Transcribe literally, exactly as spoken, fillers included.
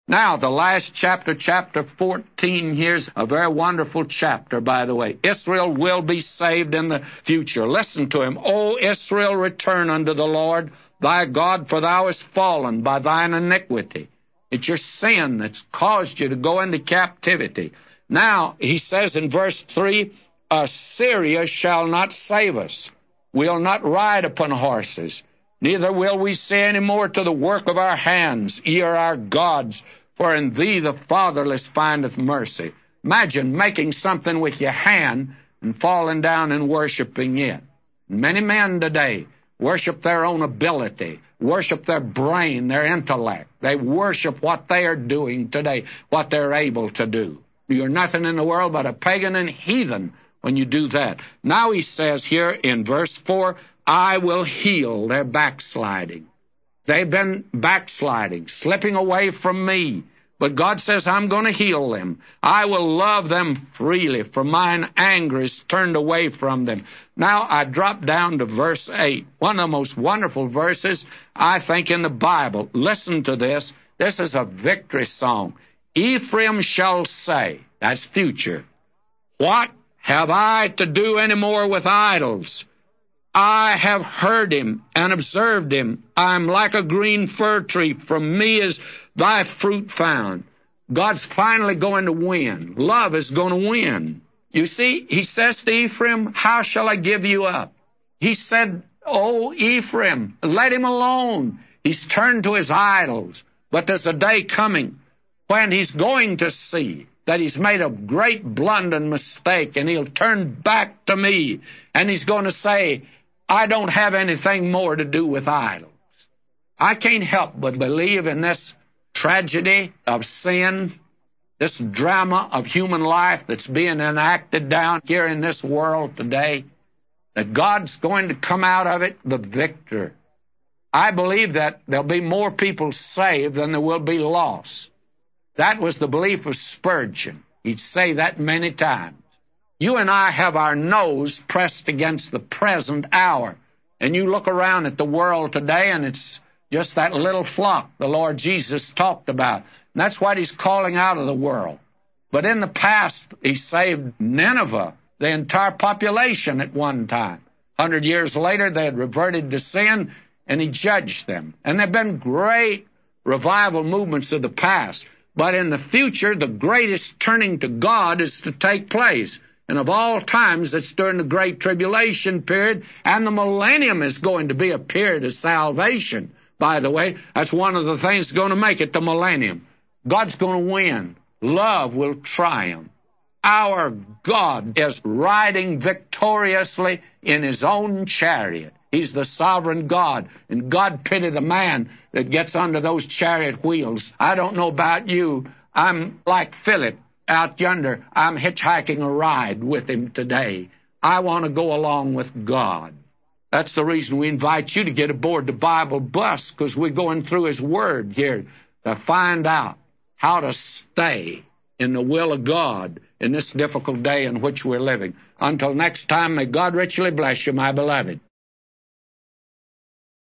Now, the last chapter, chapter fourteen, here's a very wonderful chapter, by the way. Israel will be saved in the future. Listen to him. O Israel, return unto the Lord thy God, for thou hast fallen by thine iniquity. It's your sin that's caused you to go into captivity. Now, he says in verse three, Assyria shall not save us. We'll not ride upon horses. Neither will we say any more to the work of our hands, ye are our gods, for in thee the fatherless findeth mercy. Imagine making something with your hand and falling down and worshiping it. Many men today worship their own ability, worship their brain, their intellect. They worship what they are doing today, what they're able to do. You're nothing in the world but a pagan and heathen when you do that. Now he says here in verse four, I will heal their backsliding. They've been backsliding, slipping away from me. But God says, I'm going to heal them. I will love them freely, for mine anger is turned away from them. Now I drop down to verse eight, one of the most wonderful verses, I think, in the Bible. Listen to this. This is a victory song. Ephraim shall say, that's future, what have I to do any more with idols? I have heard him and observed him. I am like a green fir tree. From me is thy fruit found. God's finally going to win. Love is going to win. You see, he says to Ephraim, how shall I give you up? He said, oh, Ephraim, let him alone. He's turned to his idols. But there's a day coming when he's going to see that he's made a great blunder and mistake, and he'll turn back to me, and he's going to say, I don't have anything more to do with idols. I can't help but believe in this tragedy of sin, this drama of human life that's being enacted down here in this world today, that God's going to come out of it the victor. I believe that there'll be more people saved than there will be lost. That was the belief of Spurgeon. He'd say that many times. You and I have our nose pressed against the present hour. And you look around at the world today, and it's just that little flock the Lord Jesus talked about. And that's what he's calling out of the world. But in the past, he saved Nineveh, the entire population at one time. A hundred years later, they had reverted to sin, and he judged them. And there have been great revival movements of the past. But in the future, the greatest turning to God is to take place. And of all times, it's during the Great Tribulation period, and the millennium is going to be a period of salvation. By the way, that's one of the things that's going to make it the millennium. God's going to win. Love will triumph. Our God is riding victoriously in his own chariot. He's the sovereign God, and God pity the man that gets under those chariot wheels. I don't know about you. I'm like Philip out yonder. I'm hitchhiking a ride with him today. I want to go along with God. That's the reason we invite you to get aboard the Bible bus, because we're going through his word here to find out how to stay in the will of God in this difficult day in which we're living. Until next time, may God richly bless you, my beloved.